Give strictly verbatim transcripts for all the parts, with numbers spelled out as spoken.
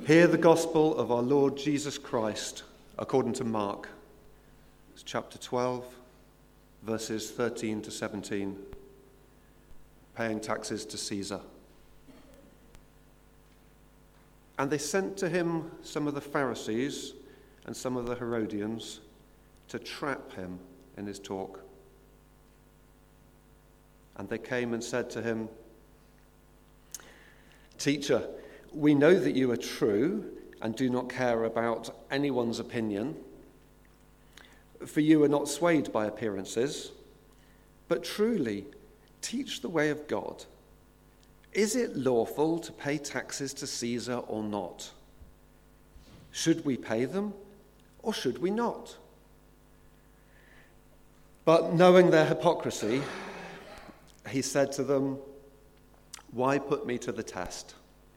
Hear the gospel of our Lord Jesus Christ according to Mark. It's chapter twelve, verses thirteen to seventeen. Paying taxes to Caesar. And they sent to him some of the Pharisees and some of the Herodians to trap him in his talk. And they came and said to him, "Teacher, we know that you are true and do not care about anyone's opinion, for you are not swayed by appearances, but truly teach the way of God. Is it lawful to pay taxes to Caesar or not? Should we pay them or should we not?" But knowing their hypocrisy, he said to them, "Why put me to the test?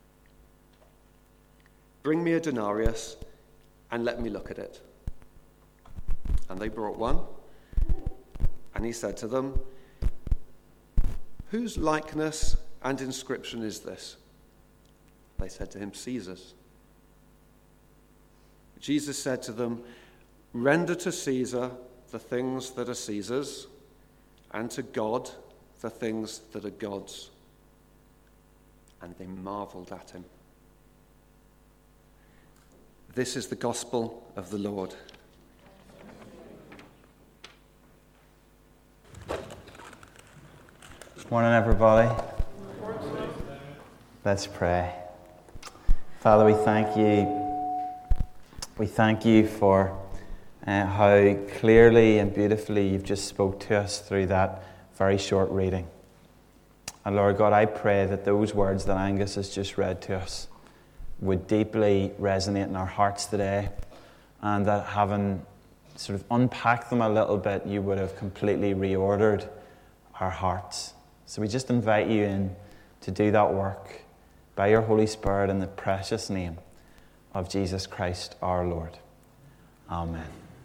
Bring me a denarius and let me look at it." And they brought one, and he said to them, "Whose likeness and inscription is this?" They said to him, "Caesar's." Jesus said to them, "Render to Caesar the things that are Caesar's, and to God the things that are God's." And they marveled at him. This is the gospel of the Lord. Morning, everybody. Let's pray. Father, we thank you. We thank you for uh, how clearly and beautifully you've just spoke to us through that very short reading. And Lord God, I pray that those words that Angus has just read to us would deeply resonate in our hearts today, and that having sort of unpacked them a little bit, you would have completely reordered our hearts. So we just invite you in to do that work by your Holy Spirit in the precious name of Jesus Christ our Lord. Amen.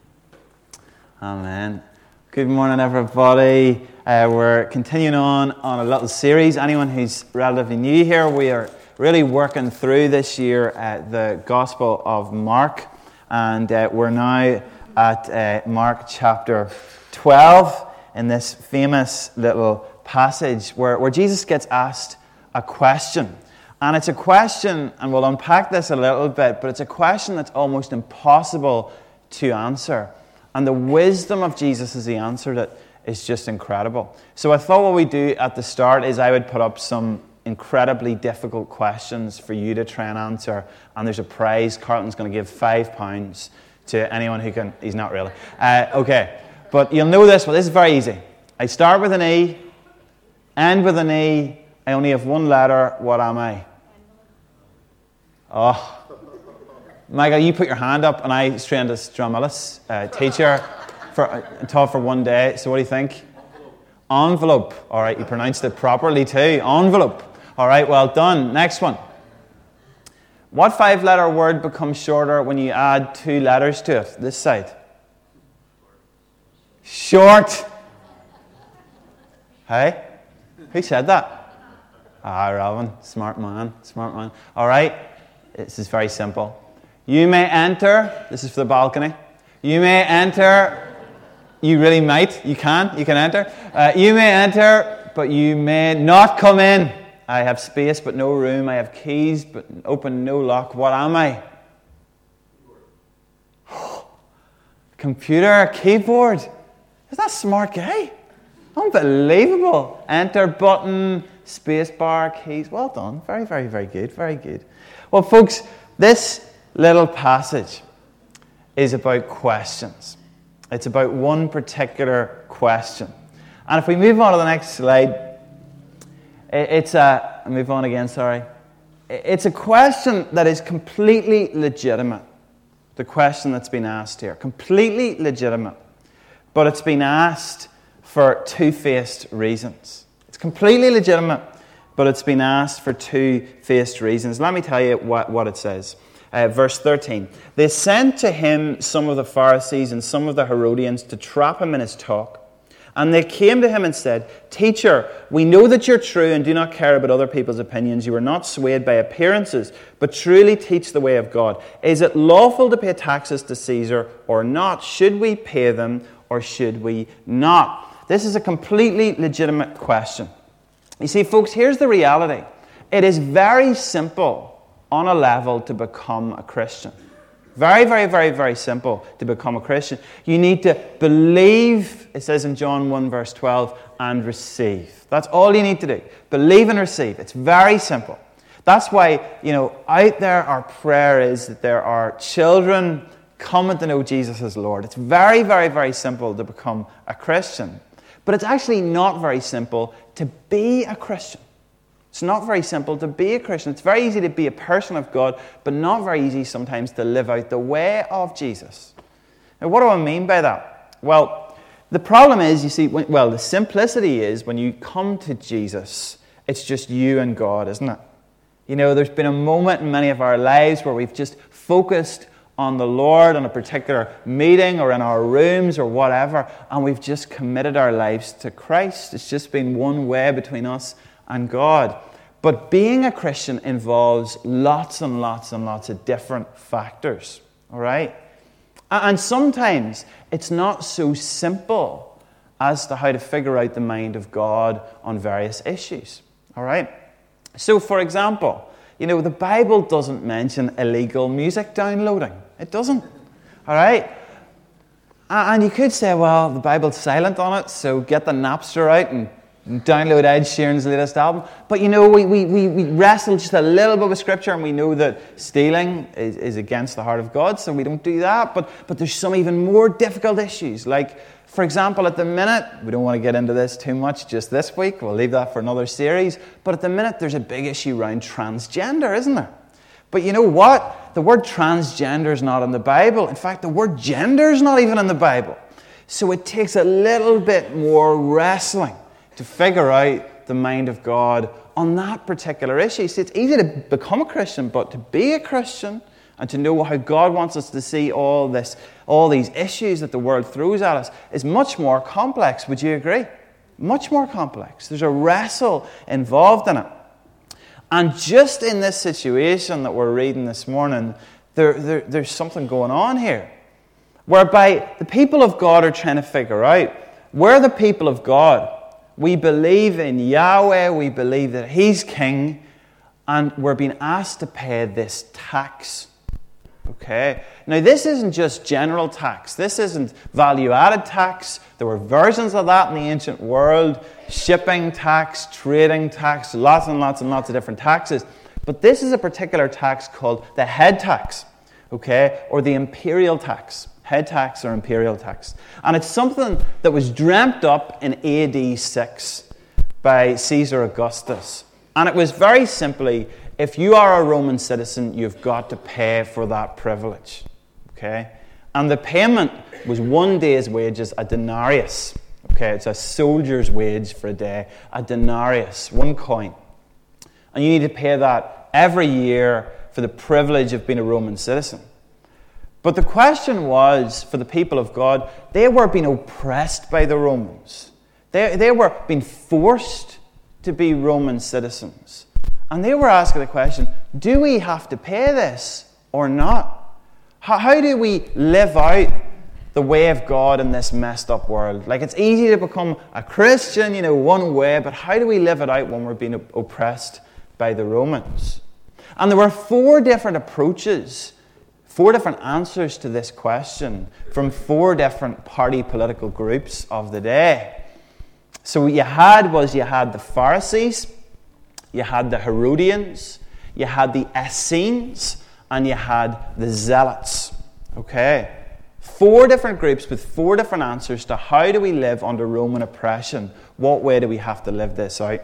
Amen. Good morning, everybody. Uh, we're continuing on on a little series. Anyone who's relatively new here, we are really working through this year uh, the Gospel of Mark, and uh, we're now at uh, Mark chapter twelve in this famous little passage where, where Jesus gets asked a question. And it's a question, and we'll unpack this a little bit, but it's a question that's almost impossible to answer. And the wisdom of Jesus as he answered it is just incredible. So I thought what we'd do at the start is I would put up some incredibly difficult questions for you to try and answer. And there's a prize. Carlton's going to give five pounds to anyone who can. He's not really. Uh, okay. But you'll know this, but this is very easy. I start with an E, end with an E. I only have one letter. What am I? Oh. Michael, you put your hand up, and I trained as Stramalis uh, teacher for uh, taught for one day. So what do you think? Envelope. All right, you pronounced it properly too. Envelope. All right, well done. Next one. What five-letter word becomes shorter when you add two letters to it? This side. Short. Hey? Who said that? Ah, Robin. Smart man. Smart man. All right. This is very simple. You may enter. This is for the balcony. You may enter. You really might. You can. You can enter. Uh, you may enter, but you may not come in. I have space, but no room. I have keys, but open no lock. What am I? Computer, keyboard. Is that a smart guy? Unbelievable. Enter button, space bar, keys. Well done. Very, very, very good. Very good. Well, folks, this little passage is about questions. It's about one particular question. And if we move on to the next slide, it's a, move on again, sorry. It's a question that is completely legitimate. The question that's been asked here. Completely legitimate. But it's been asked for two-faced reasons. It's completely legitimate, but it's been asked for two-faced reasons. Let me tell you what, what it says. Uh, verse thirteen. They sent to him some of the Pharisees and some of the Herodians to trap him in his talk. And they came to him and said, "Teacher, we know that you're true and do not care about other people's opinions. You are not swayed by appearances, but truly teach the way of God. Is it lawful to pay taxes to Caesar or not? Should we pay them or should we not?" This is a completely legitimate question. You see, folks, here's the reality. It is very simple on a level to become a Christian. Very, very, very, very simple to become a Christian. You need to believe, it says in John one verse twelve, and receive. That's all you need to do. Believe and receive. It's very simple. That's why, you know, out there our prayer is that there are children coming to know Jesus as Lord. It's very, very, very simple to become a Christian. But it's actually not very simple to be a Christian. It's not very simple to be a Christian. It's very easy to be a person of God, but not very easy sometimes to live out the way of Jesus. Now, what do I mean by that? Well, the problem is, you see, when, well, the simplicity is when you come to Jesus, it's just you and God, isn't it? You know, there's been a moment in many of our lives where we've just focused on the Lord on a particular meeting or in our rooms or whatever, and we've just committed our lives to Christ. It's just been one way between us and God. But being a Christian involves lots and lots and lots of different factors, all right? And sometimes it's not so simple as to how to figure out the mind of God on various issues, all right? So, for example, you know, the Bible doesn't mention illegal music downloading. It doesn't, all right? And you could say, well, the Bible's silent on it, so get the Napster out and download Ed Sheeran's latest album. But you know, we, we, we, we wrestle just a little bit with Scripture, and we know that stealing is, is against the heart of God, so we don't do that. But, but there's some even more difficult issues. Like, for example, at the minute, we don't want to get into this too much just this week. We'll leave that for another series. But at the minute, there's a big issue around transgender, isn't there? But you know what? The word transgender is not in the Bible. In fact, the word gender is not even in the Bible. So it takes a little bit more wrestling to figure out the mind of God on that particular issue. See, it's easy to become a Christian, but to be a Christian and to know how God wants us to see all this, all these issues that the world throws at us is much more complex. Would you agree? Much more complex. There's a wrestle involved in it. And just in this situation that we're reading this morning, there, there, there's something going on here, whereby the people of God are trying to figure out, we're the people of God. We believe in Yahweh, we believe that He's King, and we're being asked to pay this tax. Okay? Now, this isn't just general tax. This isn't value-added tax. There were versions of that in the ancient world. Shipping tax, trading tax, lots and lots and lots of different taxes. But this is a particular tax called the head tax, okay? Or the imperial tax. Head tax or imperial tax. And it's something that was dreamt up in A D six by Caesar Augustus. And it was very simply, if you are a Roman citizen, you've got to pay for that privilege. Okay? And the payment was one day's wages, a denarius. Okay, it's a soldier's wage for a day. A denarius, one coin. And you need to pay that every year for the privilege of being a Roman citizen. But the question was, for the people of God, they were being oppressed by the Romans. They, they were being forced to be Roman citizens. And they were asking the question, do we have to pay this or not? How, how do we live out the way of God in this messed up world? Like, it's easy to become a Christian, you know, one way, but how do we live it out when we're being oppressed by the Romans? And there were four different approaches, four different answers to this question from four different party political groups of the day. So what you had was you had the Pharisees, you had the Herodians, you had the Essenes, and you had the Zealots. Okay? Four different groups with four different answers to how do we live under Roman oppression? What way do we have to live this out?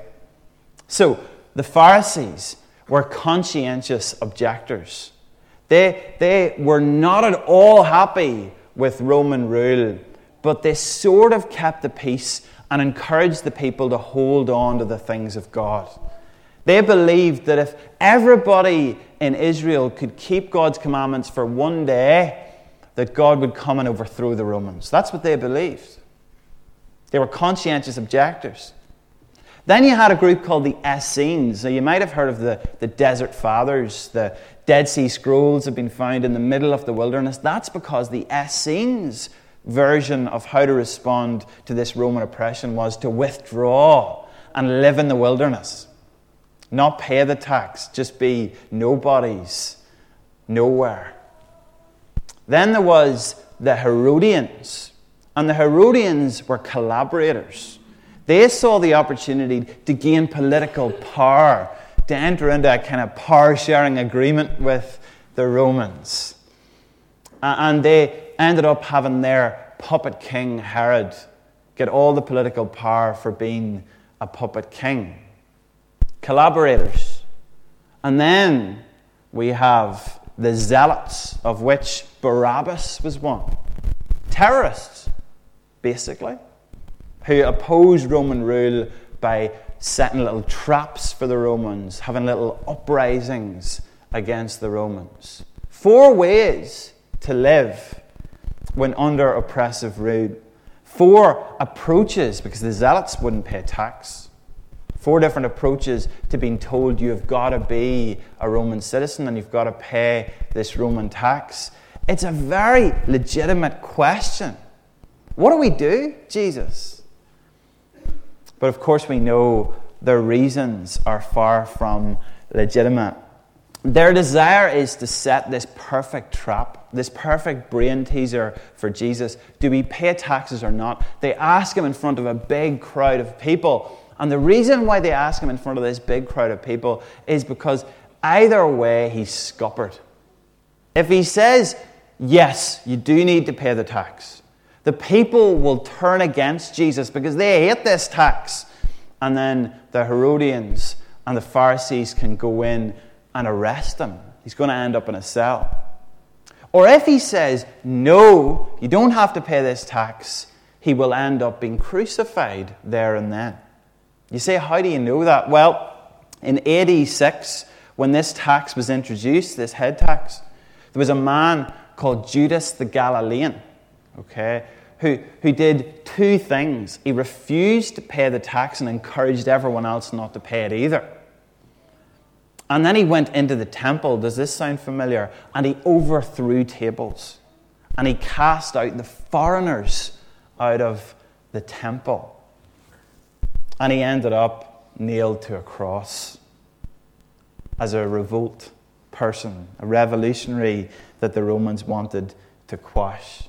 So, the Pharisees were conscientious objectors. They, they were not at all happy with Roman rule, but they sort of kept the peace and encouraged the people to hold on to the things of God. They believed that if everybody in Israel could keep God's commandments for one day, that God would come and overthrow the Romans. That's what they believed. They were conscientious objectors. Then you had a group called the Essenes. Now, you might have heard of the, the Desert Fathers. The Dead Sea Scrolls have been found in the middle of the wilderness. That's because the Essenes' version of how to respond to this Roman oppression was to withdraw and live in the wilderness. Not pay the tax, just be nobodies, nowhere. Then there was the Herodians. And the Herodians were collaborators. They saw the opportunity to gain political power, to enter into a kind of power-sharing agreement with the Romans. And they ended up having their puppet king, Herod, get all the political power for being a puppet king. Collaborators. And then we have the Zealots, of which Barabbas was one. Terrorists, basically, who opposed Roman rule by setting little traps for the Romans, having little uprisings against the Romans. Four ways to live when under oppressive rule. Four approaches, because the Zealots wouldn't pay tax. Four different approaches to being told you have got to be a Roman citizen and you've got to pay this Roman tax. It's a very legitimate question. What do we do, Jesus? But of course we know their reasons are far from legitimate. Their desire is to set this perfect trap, this perfect brain teaser for Jesus. Do we pay taxes or not? They ask him in front of a big crowd of people. And the reason why they ask him in front of this big crowd of people is because either way he's scuppered. If he says, yes, you do need to pay the tax, the people will turn against Jesus because they hate this tax. And then the Herodians and the Pharisees can go in and arrest him. He's going to end up in a cell. Or if he says, no, you don't have to pay this tax, he will end up being crucified there and then. You say, how do you know that? Well, in A D six, when this tax was introduced, this head tax, there was a man called Judas the Galilean, okay, who, who did two things. He refused to pay the tax and encouraged everyone else not to pay it either. And then he went into the temple. Does this sound familiar? And he overthrew tables. And he cast out the foreigners out of the temple. And he ended up nailed to a cross as a revolt person, a revolutionary that the Romans wanted to quash.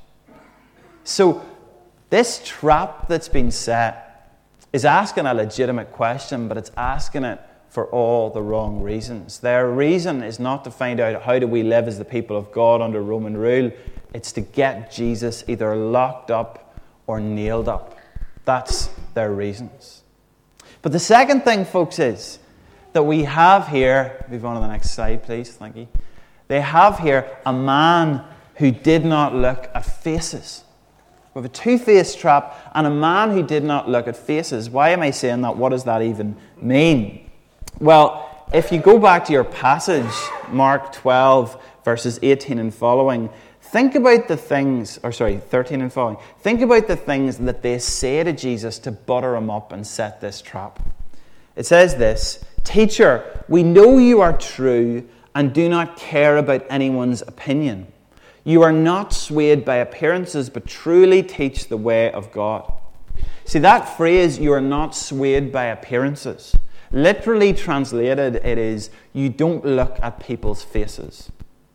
So this trap that's been set is asking a legitimate question, but it's asking it for all the wrong reasons. Their reason is not to find out how do we live as the people of God under Roman rule. It's to get Jesus either locked up or nailed up. That's their reasons. But the second thing, folks, is that we have here, move on to the next slide, please, thank you. They have here a man who did not look at faces. We have a two-faced trap and a man who did not look at faces. Why am I saying that? What does that even mean? Well, if you go back to your passage, Mark twelve, verses eighteen and following, think about the things, or sorry, thirteen and following. Think about the things that they say to Jesus to butter him up and set this trap. It says this, "Teacher, we know you are true and do not care about anyone's opinion. You are not swayed by appearances, but truly teach the way of God." See, that phrase, "you are not swayed by appearances," literally translated, it is, you don't look at people's faces.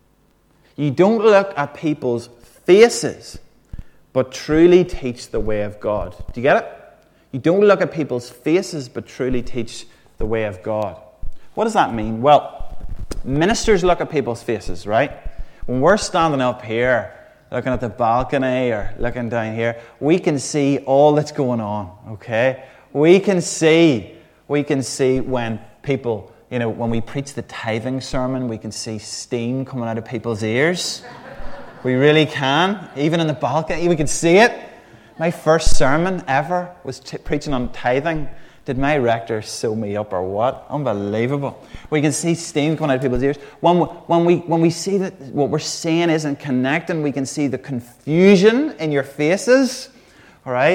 You don't look at people's faces, but truly teach the way of God. Do you get it? You don't look at people's faces, but truly teach the way of God. What does that mean? Well, ministers look at people's faces, right? When we're standing up here, looking at the balcony or looking down here, we can see all that's going on, okay? We can see, we can see when people, you know, when we preach the tithing sermon, we can see steam coming out of people's ears. We really can. Even in the balcony, we can see it. My first sermon ever was t- preaching on tithing. Did my rector sew me up or what? Unbelievable. We can see steam coming out of people's ears. When we, when we, when we see that what we're saying isn't connecting, we can see the confusion in your faces. All right?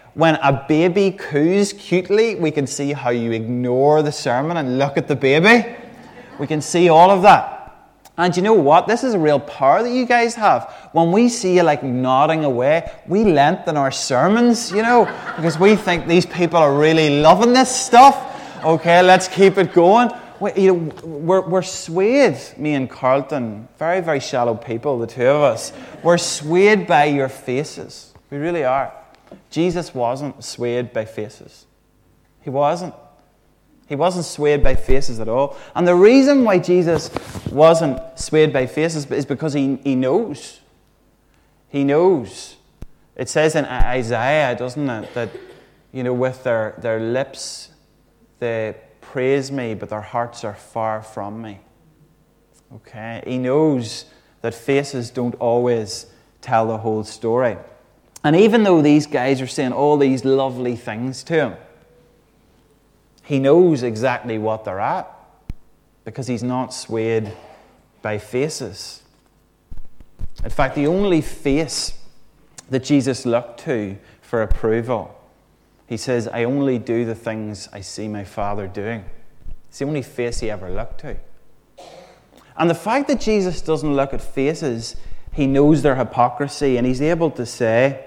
when a baby coos cutely, we can see how you ignore the sermon and look at the baby. We can see all of that. And you know what? This is a real power that you guys have. When we see you like nodding away, we lengthen our sermons, you know, because we think these people are really loving this stuff. Okay, let's keep it going. We, you know, we're, we're swayed, me and Carlton, very, very shallow people, the two of us. We're swayed by your faces. We really are. Jesus wasn't swayed by faces. He wasn't. He wasn't swayed by faces at all. And the reason why Jesus wasn't swayed by faces is because he, he knows. He knows. It says in Isaiah, doesn't it, that, you know, with their, their lips they praise me, but their hearts are far from me. Okay? He knows that faces don't always tell the whole story. And even though these guys are saying all these lovely things to him, he knows exactly what they're at because he's not swayed by faces. In fact, the only face that Jesus looked to for approval, he says, I only do the things I see my Father doing. It's the only face he ever looked to. And the fact that Jesus doesn't look at faces, he knows their hypocrisy, and he's able to say,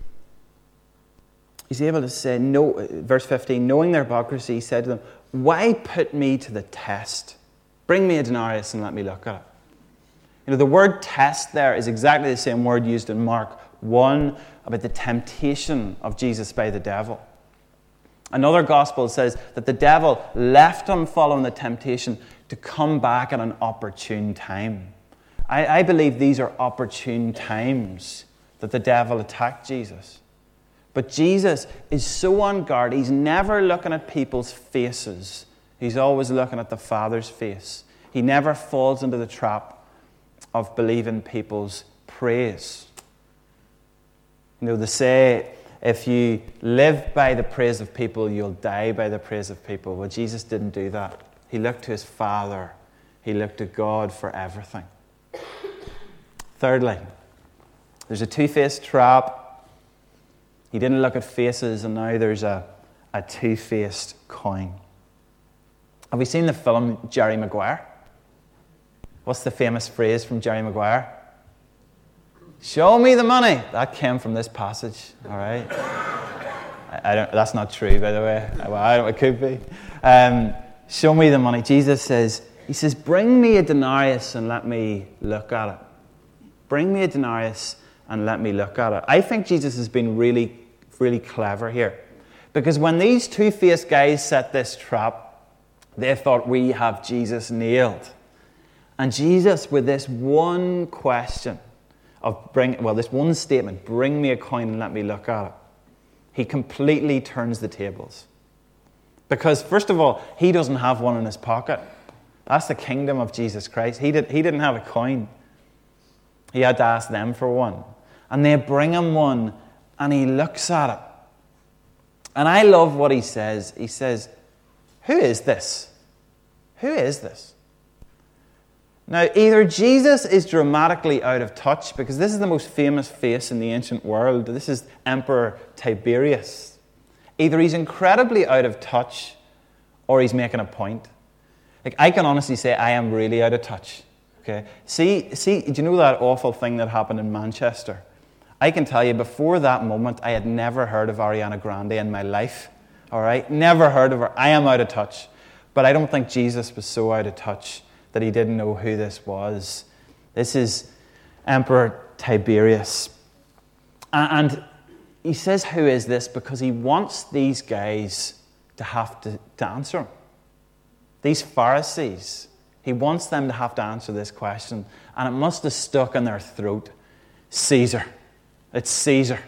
He's able to say, no, verse fifteen, knowing their hypocrisy, he said to them, why put me to the test? Bring me a denarius and let me look at it. You know, the word test there is exactly the same word used in Mark one about the temptation of Jesus by the devil. Another gospel says that the devil left him following the temptation to come back at an opportune time. I, I believe these are opportune times that the devil attacked Jesus. But Jesus is so on guard. He's never looking at people's faces. He's always looking at the Father's face. He never falls into the trap of believing people's praise. You know, they say, if you live by the praise of people, you'll die by the praise of people. Well, Jesus didn't do that. He looked to his Father. He looked to God for everything. Thirdly, there's a two-faced trap. He didn't look at faces, and now there's a, a two-faced coin. Have we seen the film Jerry Maguire? What's the famous phrase from Jerry Maguire? Show me the money. That came from this passage, all right? I, I don't, that's not true, by the way. Well, I don't, it could be. Um, show me the money. Jesus says, he says, bring me a denarius and let me look at it. Bring me a denarius and let me look at it. I think Jesus has been really, really clever here. Because when these two-faced guys set this trap, they thought, we have Jesus nailed. And Jesus, with this one question of bring, well, this one statement, bring me a coin and let me look at it, he completely turns the tables. Because, first of all, he doesn't have one in his pocket. That's the kingdom of Jesus Christ. He, did, he didn't have a coin. He had to ask them for one. And they bring him one, and he looks at it. And I love what he says. He says, who is this? Who is this? Now, either Jesus is dramatically out of touch, because this is the most famous face in the ancient world. This is Emperor Tiberius. Either he's incredibly out of touch, or he's making a point. Like, I can honestly say I am really out of touch. Okay. See, see, do you know that awful thing that happened in Manchester? I can tell you, before that moment, I had never heard of Ariana Grande in my life. All right? Never heard of her. I am out of touch. But I don't think Jesus was so out of touch that he didn't know who this was. This is Emperor Tiberius. And he says, who is this? Because he wants these guys to have to, to answer him. These Pharisees. He wants them to have to answer this question. And it must have stuck in their throat. Caesar. It's Caesar.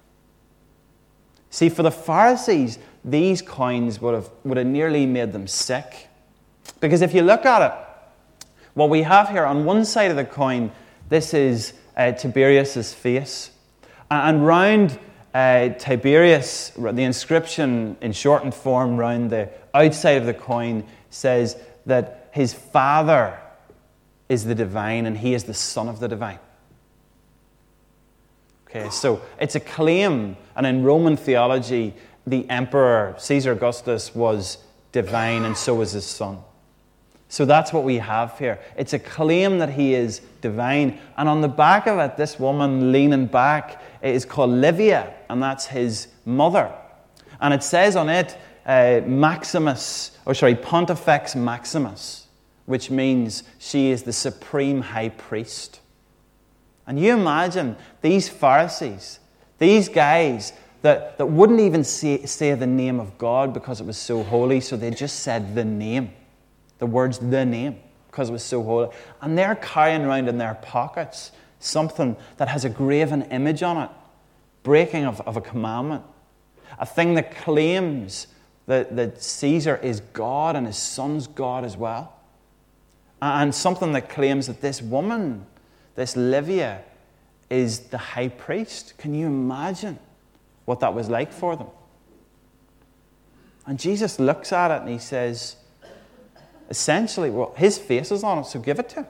See, for the Pharisees, these coins would have, would have nearly made them sick. Because if you look at it, what we have here on one side of the coin, this is uh, Tiberius' face. And round uh, Tiberius, the inscription in shortened form round the outside of the coin says that his Father is the divine and he is the Son of the divine. Okay, so it's a claim, and in Roman theology, the emperor, Caesar Augustus, was divine, and so was his son. So that's what we have here. It's a claim that he is divine. And on the back of it, this woman leaning back is called Livia, and that's his mother. And it says on it, uh, Maximus, or sorry, Pontifex Maximus, which means she is the supreme high priest. And you imagine these Pharisees, these guys that, that wouldn't even say, say the name of God because it was so holy, so they just said the name. The words, the name, because it was so holy. And they're carrying around in their pockets something that has a graven image on it, breaking of, of a commandment. A thing that claims that, that Caesar is God and his son's God as well. And something that claims that this woman, this Livia, is the high priest. Can you imagine what that was like for them? And Jesus looks at it and he says, essentially, well, his face is on it, so give it to him.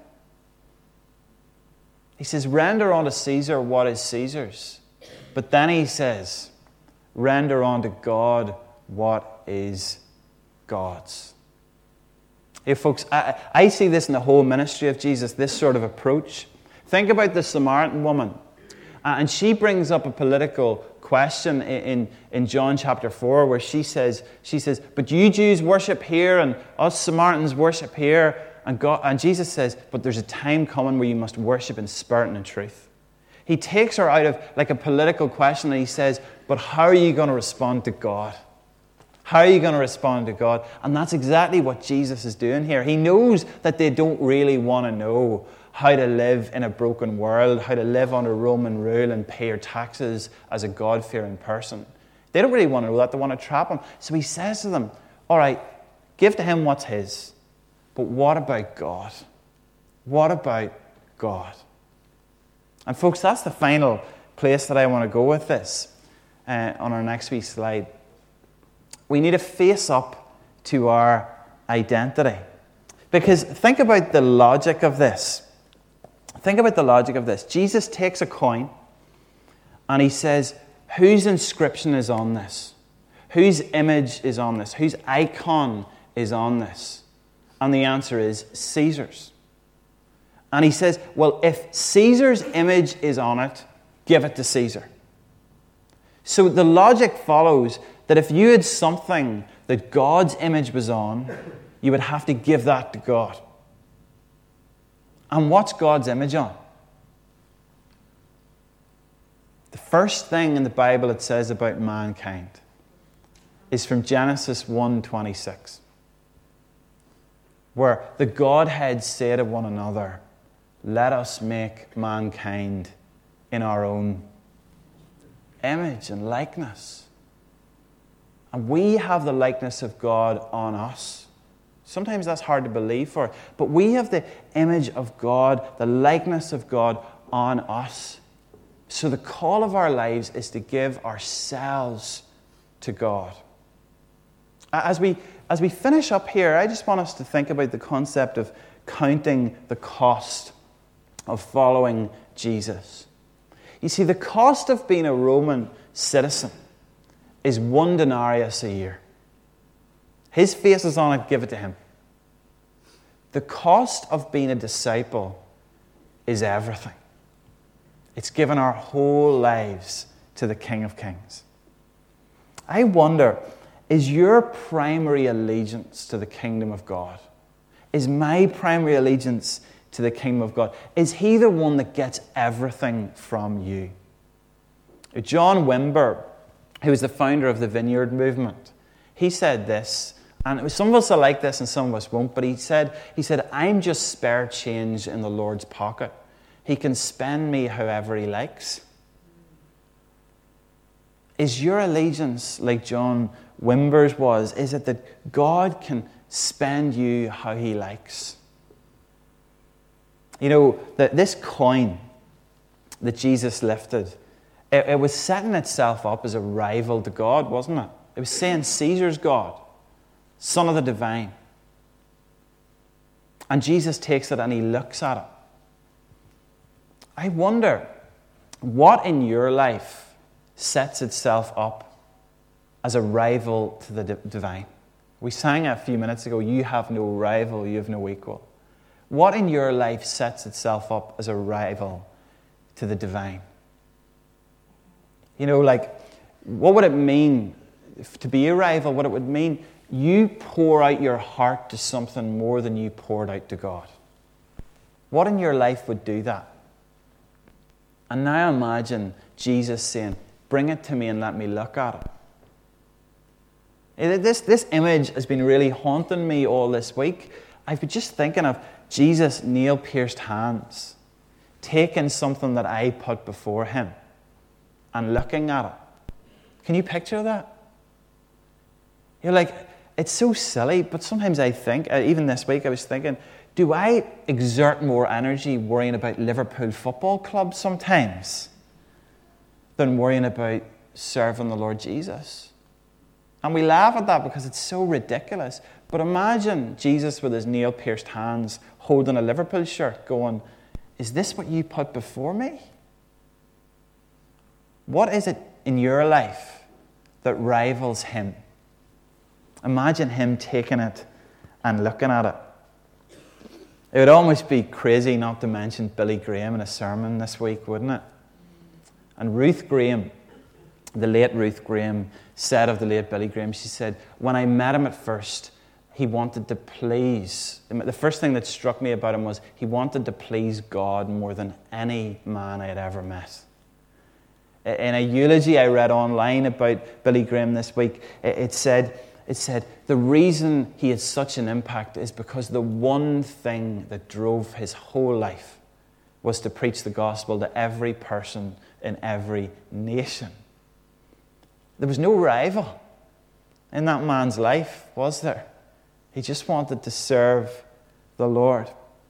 He says, render unto Caesar what is Caesar's. But then he says, render unto God what is God's. Hey, folks, I, I see this in the whole ministry of Jesus, this sort of approach. Think about the Samaritan woman. Uh, and she brings up a political question in, in, in John chapter four where she says, she says, but you Jews worship here and us Samaritans worship here. And, God, and Jesus says, but there's a time coming where you must worship in spirit and in truth. He takes her out of like a political question and he says, but how are you going to respond to God? How are you going to respond to God? And that's exactly what Jesus is doing here. He knows that they don't really want to know how to live in a broken world, how to live under Roman rule and pay your taxes as a God-fearing person. They don't really want to know that. They want to trap him. So he says to them, all right, give to him what's his. But what about God? What about God? And folks, that's the final place that I want to go with this uh, on our next wee slide. We need to face up to our identity. Because think about the logic of this. Think about the logic of this. Jesus takes a coin and he says, whose inscription is on this? Whose image is on this? Whose icon is on this? And the answer is Caesar's. And he says, well, if Caesar's image is on it, give it to Caesar. So the logic follows that if you had something that God's image was on, you would have to give that to God. And what's God's image on? The first thing in the Bible it says about mankind is from Genesis one twenty-six, where the Godhead say to one another, let us make mankind in our own image and likeness. And we have the likeness of God on us. Sometimes that's hard to believe for, but we have the image of God, the likeness of God on us. So the call of our lives is to give ourselves to God. As we, as we finish up here, I just want us to think about the concept of counting the cost of following Jesus. You see, the cost of being a Roman citizen is one denarius a year. His face is on it, give it to him. The cost of being a disciple is everything. It's given our whole lives to the King of Kings. I wonder, is your primary allegiance to the kingdom of God? Is my primary allegiance to the kingdom of God? Is he the one that gets everything from you? John Wimber, who was the founder of the Vineyard Movement, he said this, and some of us are like this and some of us won't, but he said, he said, I'm just spare change in the Lord's pocket. He can spend me however he likes. Is your allegiance like John Wimber's was? Is it that God can spend you how he likes? You know, that this coin that Jesus lifted, it, it was setting itself up as a rival to God, wasn't it? It was saying Caesar's God, Son of the Divine. And Jesus takes it and he looks at it. I wonder, What in your life sets itself up as a rival to the di- divine? We sang a few minutes ago, you have no rival, you have no equal. What in your life sets itself up as a rival to the divine? You know, like, what would it mean to be a rival? What it would mean, you pour out your heart to something more than you poured out to God. What in your life would do that? And now imagine Jesus saying, bring it to me and let me look at it. This, this image has been really haunting me all this week. I've been just thinking of Jesus' nail-pierced hands, taking something that I put before him and looking at it. Can you picture that? You're like, it's so silly, but sometimes I think, even this week I was thinking, do I exert more energy worrying about Liverpool Football Club sometimes than worrying about serving the Lord Jesus? And we laugh at that because it's so ridiculous. But imagine Jesus with his nail-pierced hands holding a Liverpool shirt going, is this what you put before me? What is it in your life that rivals him? Imagine him taking it and looking at it. It would almost be crazy not to mention Billy Graham in a sermon this week, wouldn't it? And Ruth Graham, the late Ruth Graham, said of the late Billy Graham, she said, when I met him at first, he wanted to please. The first thing that struck me about him was he wanted to please God more than any man I had ever met. In a eulogy I read online about Billy Graham this week, it said, it said, the reason he had such an impact is because the one thing that drove his whole life was to preach the gospel to every person in every nation. There was no rival in that man's life, was there? He just wanted to serve the Lord.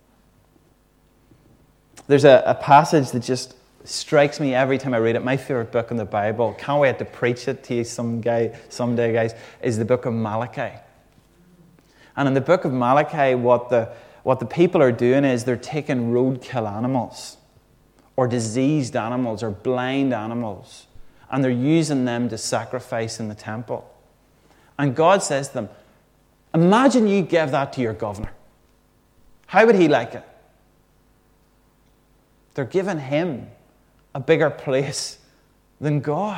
There's a, a passage that just strikes me every time I read it. My favorite book in the Bible, can't wait to preach it to you some guy, someday, guys, is the book of Malachi. And in the book of Malachi, what the, what the people are doing is they're taking roadkill animals or diseased animals or blind animals, and they're using them to sacrifice in the temple. And God says to them, imagine you gave that to your governor. How would he like it? They're giving him a bigger place than God.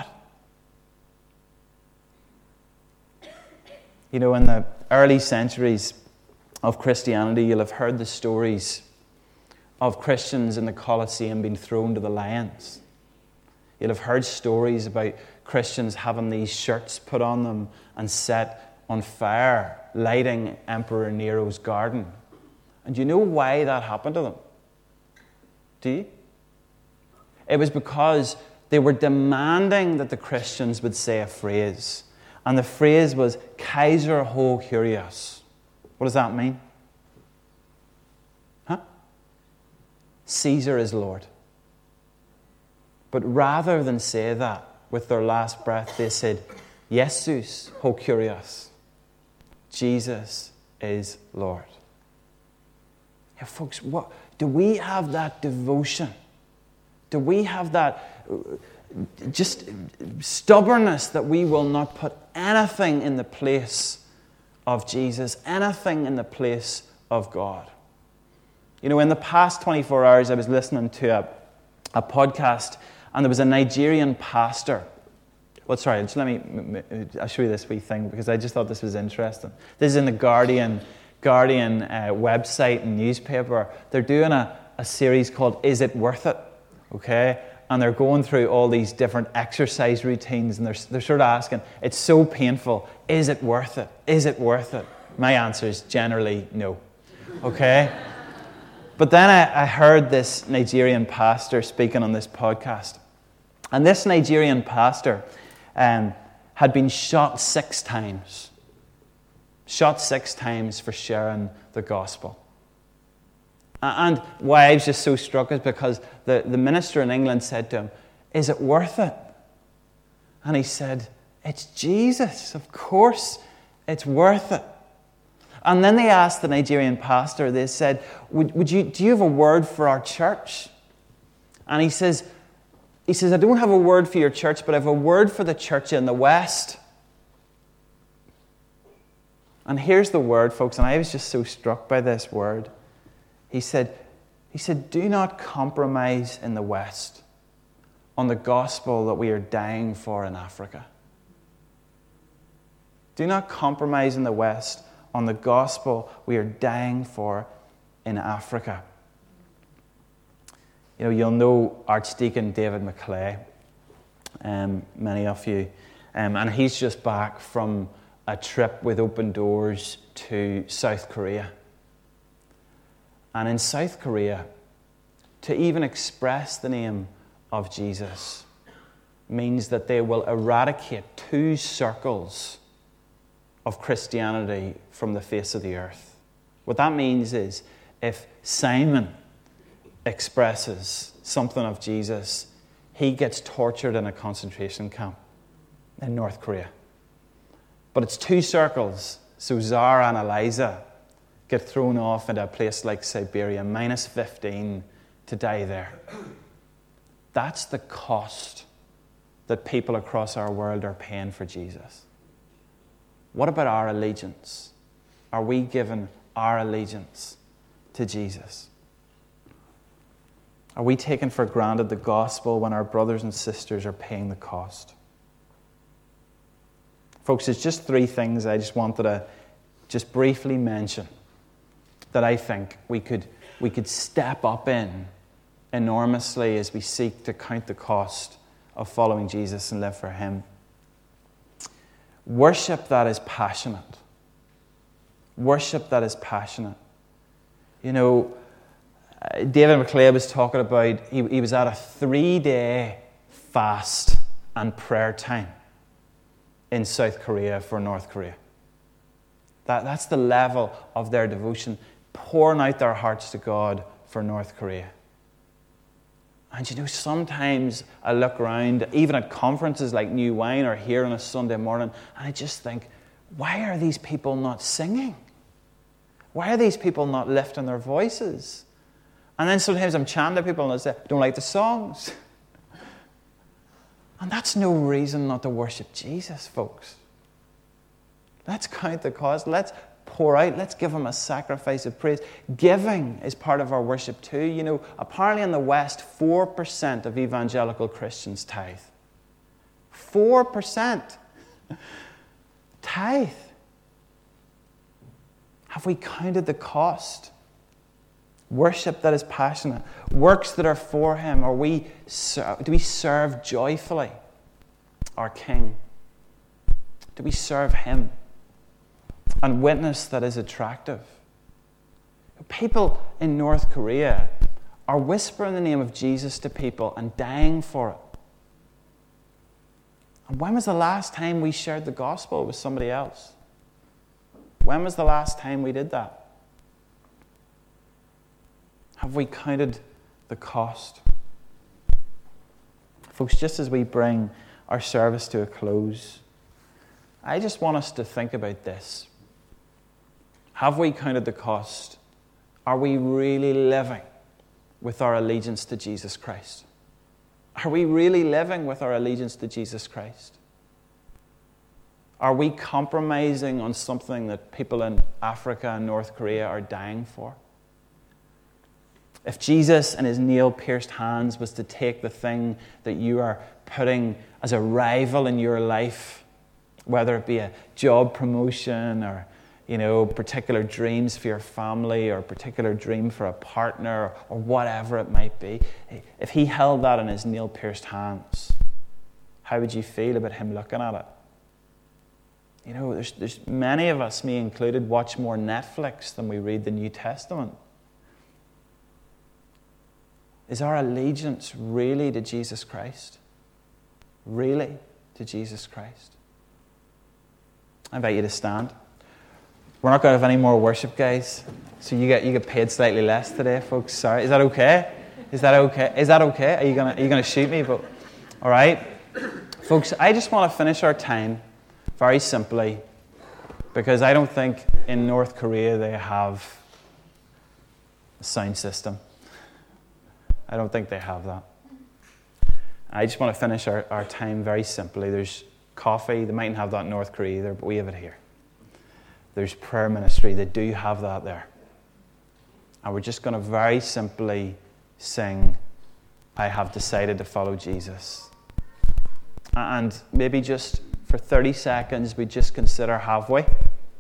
You know, in the early centuries of Christianity, you'll have heard the stories of Christians in the Colosseum being thrown to the lions. You'll have heard stories about Christians having these shirts put on them and set on fire, lighting Emperor Nero's garden. And do you know why that happened to them? Do you? It was because they were demanding that the Christians would say a phrase. And the phrase was, Kaiser ho Kyrios. What does that mean? Huh? Caesar is Lord. But rather than say that with their last breath, they said, Jesus ho Kyrios. Jesus is Lord. Yeah, folks, what do we have that devotion? Do we have that just stubbornness that we will not put anything in the place of Jesus, anything in the place of God? You know, in the past twenty-four hours, I was listening to a, a podcast, and there was a Nigerian pastor. Well, sorry, just let me, I'll show you this wee thing, because I just thought this was interesting. This is in the Guardian, Guardian uh, website and newspaper. They're doing a, a series called Is It Worth It? Okay, and they're going through all these different exercise routines, and they're, they're sort of asking, it's so painful, is it worth it? Is it worth it? My answer is generally no. Okay? But then I, I heard this Nigerian pastor speaking on this podcast. And this Nigerian pastor um, had been shot six times. Shot six times for sharing the gospel. And why I was just so struck is because the, the minister in England said to him, is it worth it? And he said, it's Jesus. Of course it's worth it. And then they asked the Nigerian pastor, they said, would, would you, do you have a word for our church? And he says, he says, I don't have a word for your church, but I have a word for the church in the West. And here's the word, folks, and I was just so struck by this word. He said, he said, do not compromise in the West on the gospel that we are dying for in Africa. Do not compromise in the West on the gospel we are dying for in Africa. You know, you'll know Archdeacon David McClay, um, many of you, um, and he's just back from a trip with Open Doors to South Korea. And in South Korea, to even express the name of Jesus means that they will eradicate two circles of Christianity from the face of the earth. What that means is, if Simon expresses something of Jesus, he gets tortured in a concentration camp in North Korea. But it's two circles, so Zara and Eliza get thrown off into a place like Siberia, minus fifteen, to die there. That's the cost that people across our world are paying for Jesus. What about our allegiance? Are we giving our allegiance to Jesus? Are we taking for granted the gospel when our brothers and sisters are paying the cost? Folks, it's just three things I just wanted to just briefly mention that I think we could, we could step up in enormously as we seek to count the cost of following Jesus and live for Him. Worship that is passionate. Worship that is passionate. You know, David McClay was talking about, he, he was at a three-day fast and prayer time in South Korea for North Korea. That, that's the level of their devotion, pouring out their hearts to God for North Korea. And you know, sometimes I look around, even at conferences like New Wine or here on a Sunday morning, and I just think, why are these people not singing? Why are these people not lifting their voices? And then sometimes I'm chatting to people and I say, don't like the songs. And that's no reason not to worship Jesus, folks. Let's count the cost. Let's pour out. Let's give Him a sacrifice of praise. Giving is part of our worship too. You know, apparently in the West, four percent of evangelical Christians tithe. four percent tithe. Have we counted the cost? Worship that is passionate. Works that are for Him. Are we, do we serve joyfully our King? Do we serve Him? And witness that is attractive. People in North Korea are whispering the name of Jesus to people and dying for it. And when was the last time we shared the gospel with somebody else? When was the last time we did that? Have we counted the cost? Folks, just as we bring our service to a close, I just want us to think about this. Have we counted the cost? Are we really living with our allegiance to Jesus Christ? Are we really living with our allegiance to Jesus Christ? Are we compromising on something that people in Africa and North Korea are dying for? If Jesus and His nail-pierced hands was to take the thing that you are putting as a rival in your life, whether it be a job promotion or, you know, particular dreams for your family or a particular dream for a partner or whatever it might be, if He held that in His nail-pierced hands, how would you feel about Him looking at it? You know, there's, there's many of us, me included, watch more Netflix than we read the New Testament. Is our allegiance really to Jesus Christ? Really to Jesus Christ? I invite you to stand. We're not going to have any more worship, guys. So you get you get paid slightly less today, folks. Sorry. Is that okay? Is that okay? Is that okay? Are you gonna are you gonna shoot me? But all right, folks. I just want to finish our time very simply, because I don't think in North Korea they have a sound system. I don't think they have that. I just want to finish our, our time very simply. There's coffee. They mightn't have that in North Korea either, but we have it here. There's prayer ministry. They do have that there. And we're just going to very simply sing, I have decided to follow Jesus. And maybe just for thirty seconds, we just consider, have we?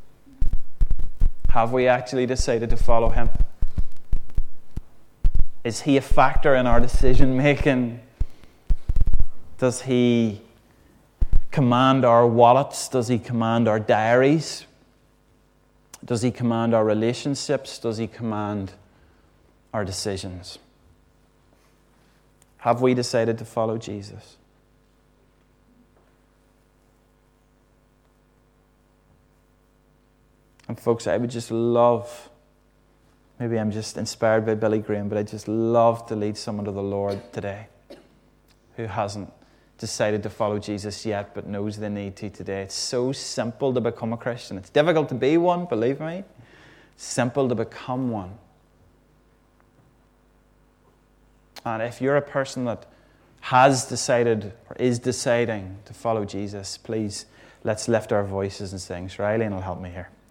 Have we actually decided to follow him? Is he a factor in our decision making? Does he command our wallets? Does he command our diaries? Does he command our relationships? Does he command our decisions? Have we decided to follow Jesus? And folks, I would just love, maybe I'm just inspired by Billy Graham, but I'd just love to lead someone to the Lord today who hasn't decided to follow Jesus yet, but knows they need to today. It's so simple to become a Christian. It's difficult to be one, believe me. It's simple to become one. And if you're a person that has decided or is deciding to follow Jesus, please, let's lift our voices and sing. Sir Eileen will help me here.